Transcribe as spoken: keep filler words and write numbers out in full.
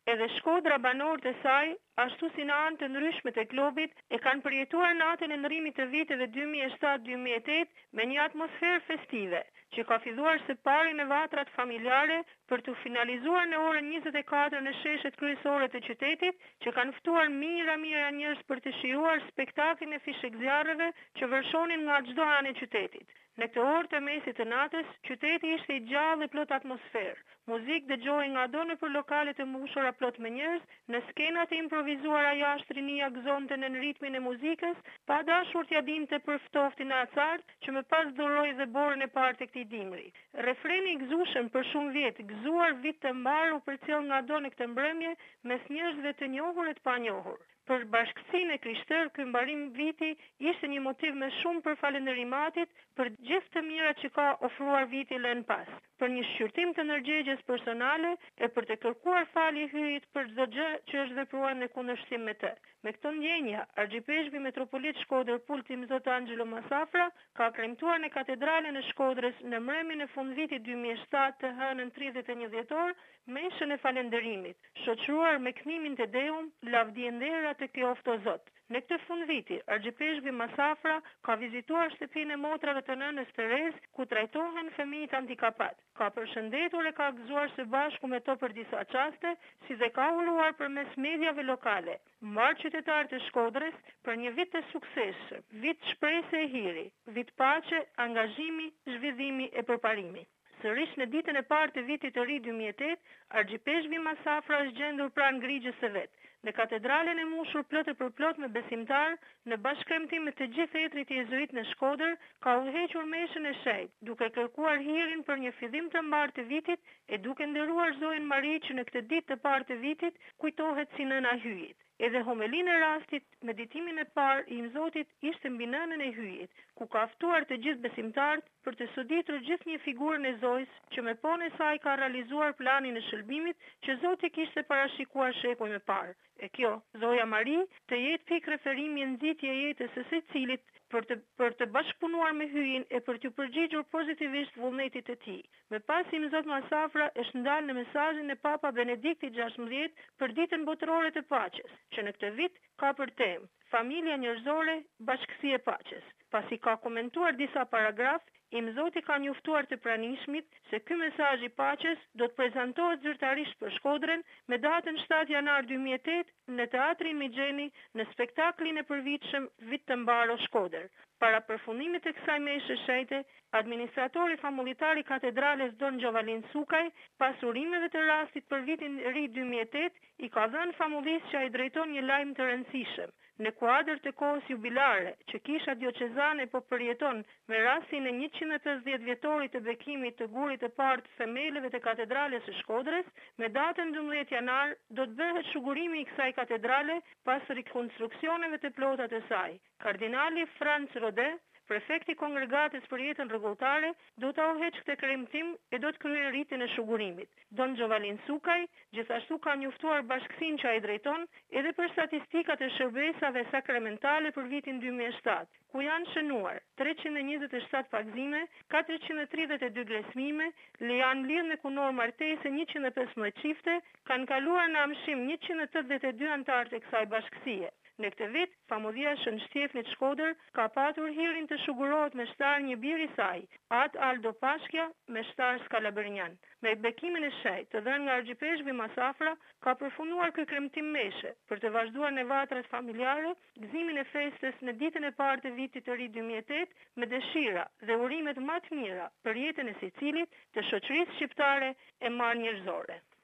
Edhe Shkodra banorët e saj, ashtu si në anë të ndryshme të klubit, e kanë përjetuar natën e ndërrimit të viteve dy mijë e shtatë dy mijë e tetë me një atmosferë festive, që ka filluar së pari në vatrat familjare për të finalizuar në orën njëzet e katër në sheshet kryesore të qytetit, që kanë ftuar mira mira njerëz për të shijuar spektaklin e fishekzjarreve që vërshonin nga çdo anë e qytetit. Në këtë orë të mesit të natës, qyteti ishte i gjallë dhe plot atmosferë. Muzikë dëgjohej ngado nëpër lokale të mbushura plot me njerëz, në skenat e improvizuara jashtë rinia gëzonte në ritmin e muzikës, pa dashur t'ia dinte për ftoftin e acart, që më pas duroi dhe borën e parë të këtij dimri. Refreni i gëzueshëm për shumë vjet, gëzuar vit të mbar, u përcjell ngado në këtë mbrëmje mes njerëzve të njohur e të panjohur. Për bashkësinë e krishterë, ky mbarim viti ishte një motiv më shumë për falënderimatit për gjithë të mirat që ka ofruar viti lënë pas, për një shqyrtim të ndërgjegjes personale e për të kërkuar falje hyjit për çdo gjë që është vepruar në kundërshtim me të. Me këto ndjenja, arxhipeshqvi metropolit Shkodër Pultim Zot Angelo Masafra ka kremtuar në katedralen e Shkodrës në mbrëmjen e fundvitit dy mijë e shtatë të hënën tridhjetë e një dhjetor, meshën e falënderimit, shoqëruar me kënimin të Deum, lavdi e ndera të qoftë o Zot. Në këtë fundviti, arxhipeshqvi Masafra ka vizituar shtëpinë e motrave të nënës Terez, ku trajtohen fëmijët handikapat. Ka përshëndetur e ka gëzuar së bashku me to për disa qaste, si dhe ka uluar përmes mediave lokale. Mbar qytetarët e Shkodrës për një vit të suksesshëm, vit shpresë e hiri, vit paqe, angazhimi, zhvillimi e përparimi. Sërish në ditën e parë të vitit të ri dy mijë e tetë, arxhipeshqvi Masafra është gjendur pranë grigjes së vet. Në katedralen e mbushur plot e përplot me besimtar, në bashkëkremtim me të gjithë etrit jezuit në Shkodër, ka udhëhequr meshën e shenjtë, duke kërkuar hirin për një fillim të mbar të vitit e duke nderuar Zoën Mari që në këtë ditë të parë të vitit kujtohet si nëna e hyjit. Edhe homelinë e rastit, meditimin e parë i Zotit ishte mbi nënën e hyjit, ku ka ftuar të gjithë besimtarët për të çuditur gjithë një figurën e Zojës që me ponë e saj ka realizuar planin e shëlbimit që Zoti kishte parashikuar shekuj më parë. E kjo, Zoja Mari, të jetë pikë referimi e nxitje e jetës së secilit për të për të bashkëpunuar me hyjin e për të përgjigjur pozitivisht vullnetit të tij. Me pas i Zot Masafra është ndalë në mesazhin e Papa Benediktit gjashtëmbëdhjetë për ditën botërore të paqes, që në këtë vit ka për temë familja njerëzore, bashkësi e paqes. Pasi ka komentuar disa paragraf, i Zoti ka njoftuar të pranishmit se ky mesazh i paqes do të prezantohet zyrtarisht për Shkodrën me datën shtatë janar dy mijë e tetë në Teatrin Migjeni në spektaklin e përvitshëm Vit të mbar o Shkodër. Para përfundimit të kësaj meshe shenjte, administratori famullitar i katedrales Don Giovalin Sukaj, pas urimeve të rastit për vitin ri dy mijë e tetë, i ka dhënë famullisë që ai drejton një lajm të rëndësishëm. Në kuadër të kohës jubilare që Kisha Diocezane po përjeton me rastin e njëqind e pesëdhjetë vjetorit të bekimit të gurit të parë të themeleve të katedrales së Shkodrës, me datën dymbëdhjetë janar do të bëhet shugurimi i kësaj katedrale pas rikonstruksioneve të plota të saj. Kardinali Franz Rode, prefekti kongregatës për jetën rregulltare, do të udhëheqë këtë kremtim e do të kryejë ritin e shugurimit. Don Giovalin Sukaj gjithashtu ka njoftuar bashkësinë që ai drejton edhe për statistikat e shërbesave sakramentale për vitin dy mijë e shtatë, ku janë shënuar treqind e njëzet e shtatë pagëzime, katërqind e tridhjetë e dy glesmime, le janë lidhë në kunor martese njëqind e pesëmbëdhjetë çifte, kanë kaluar në amshim njëqind e tetëdhjetë e dy anëtar të kësaj bashkësie. Në këtë vit, famullia Shën Shtjefnit Shkodër ka patur hirin të shugurohet me shtar një bir i saj, At Aldo Pashkja me shtar Skalabernian. Me bekimin e shenjtë të dhënë nga arxhipeshqvi Masafra, ka përfunduar ky kremtim meshe për të vazhduar në vatrat familjare, gëzimin e festës në ditën e parë të vitit të ri dy mijë e tetë me dëshira dhe urimet më të mira për jetën e secilit të shoqërisë shqiptare e marrnjërzore.